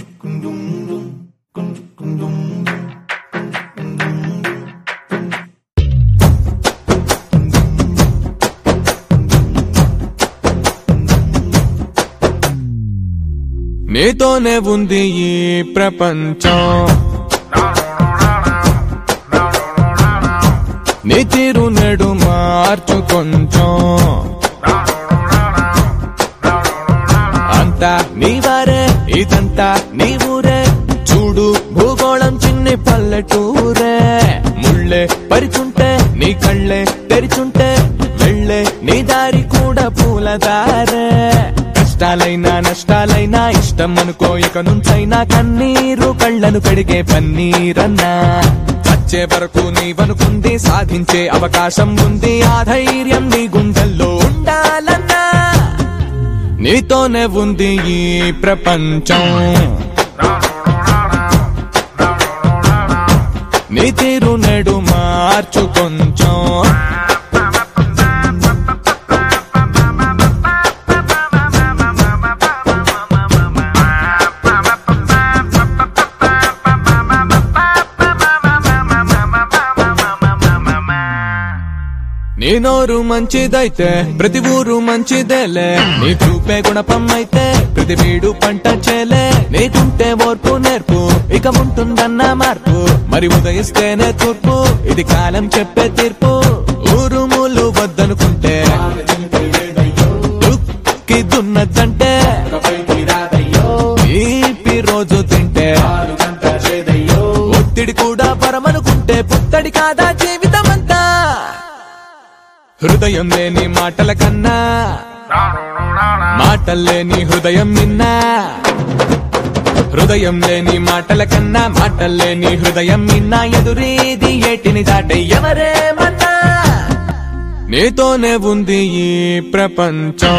నీతోనే ఉంది ఈ ప్రపంచం, నీ తీరు నెడు మార్చు కొంచెం, అంతా నీ వారే ఇదంతా నీ ఊరే, చూడు భూగోళం చిన్ని పల్లెటూరే, ముళ్ళే పరిచుంటే నీ కళ్ళే తెరిచుంటే వెళ్ళే నీ దారి కూడా పూలదారే, కష్టాలైనా నష్టాలైనా ఇష్టం అనుకో ఇక నుంచైనా, కన్నీరు కళ్ళను కడిగే పన్నీరన్నా, వచ్చే వరకు నీవనుకుంది సాధించే అవకాశం ఉంది, ఆ ధైర్యం నీ గుండెల్లో ఉండాలన్నా, నీతోనే ఉంది ఈ ప్రపంచం, నీ తీరు నెడు మార్చు కొంచెం. నీ నోరు మంచిదైతే ప్రతి ఊరు మంచిదేలే, నీ చూపే గుణపం అయితే ప్రతి వీడు పంట చేలే, నీకుంటే ఓర్పు నేర్పు ఇక ఉంటుందన్న మార్పు, మరి ఉదయిస్తేనే తూర్పు ఇది కాలం చెప్పే తీర్పు, ఊరు మూలు వద్దనుకుంటే దుక్కి దున్నదంటే, ఈపి రోజు తింటే ఒత్తిడి కూడా పరమనుకుంటే పుత్తడి కాదా జీవితమంతా, హృదయం లేని మాటల కన్నా మాటల్లేని హృదయం నిన్నా, హృదయం లేని మాటల కన్నా మాటల్లేని హృదయం నిన్నా, ఎదురేది ఏటిని దాటే ఎవరేమన్నా, నీతోనే ఉంది ఈ ప్రపంచం,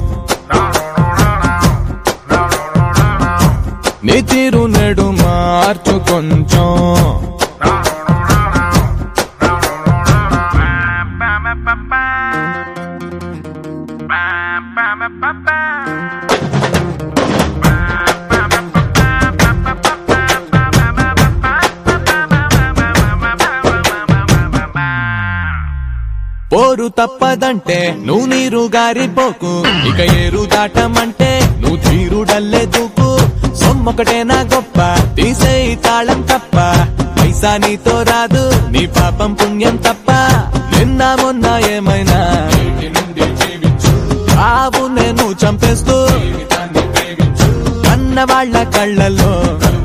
నీ తీరు నెడు మార్చు కొంచెం. పోరు తప్పదంటే నువ్వు నీరు గారిపోకు, ఇక ఏరు దాటమంటే నువ్వు తీరుడల్లే దూకు, సొమ్మొకటేనా గొప్ప తీసేయి తాళం తప్ప, పైసా నీతో రాదు నీ పాపం పుణ్యం తప్ప, నిన్న మొన్న ఏమైనా ఆవు నేను చంపేస్తూ అన్న వాళ్ళ కళ్ళల్లో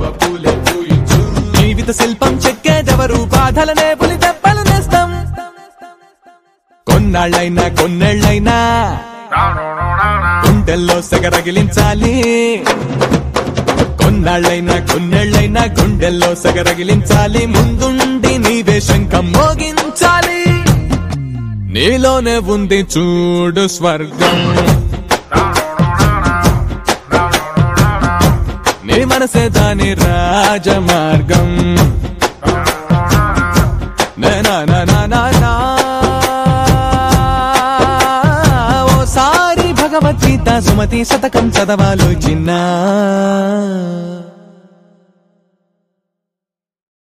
జీవిత శిల్పం చెక్కేదెవరు, బాధలనే పులి దెబ్బలు నేస్తాం, కొన్నాళ్ళైనా కొన్నేళ్ళైనా గుండెల్లో సెగరగిలించాలి, కొన్నాళ్ళైనా కొన్నేళ్ళైనా గుండెల్లో సెగరగిలించాలి, ముందుండి నీవే శంఖం మోగించాలి, నీలోనే ఉంది చూడు స్వర్గం, నీ మనసే దాని రాజమార్గం, ఓసారి భగవద్గీత సుమతి శతకం చదవాలో చిన్నా.